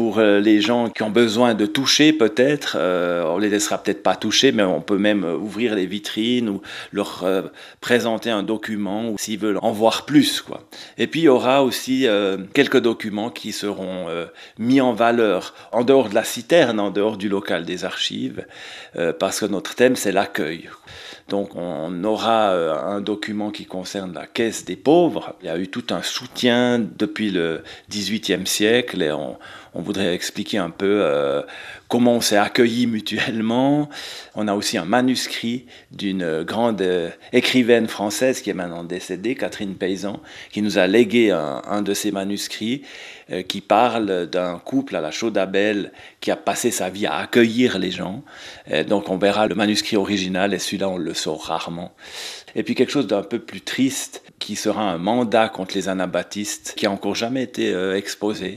pour les gens qui ont besoin de toucher peut-être. On les laissera peut-être pas toucher, mais on peut même ouvrir les vitrines ou leur présenter un document ou s'ils veulent en voir plus, quoi. Et puis il y aura aussi quelques documents qui seront mis en valeur en dehors de la citerne, en dehors du local des archives, parce que notre thème c'est l'accueil. Donc on aura un document qui concerne la caisse des pauvres. Il y a eu tout un soutien depuis le XVIIIe siècle et on voudrait expliquer un peu comment on s'est accueillis mutuellement. On a aussi un manuscrit d'une grande écrivaine française qui est maintenant décédée, Catherine Paysan, qui nous a légué un de ses manuscrits qui parle d'un couple à la Chaudabelle qui a passé sa vie à accueillir les gens. Donc on verra le manuscrit original et celui-là on le sort rarement. Et puis quelque chose d'un peu plus triste qui sera un mandat contre les anabaptistes qui a encore jamais été exposé.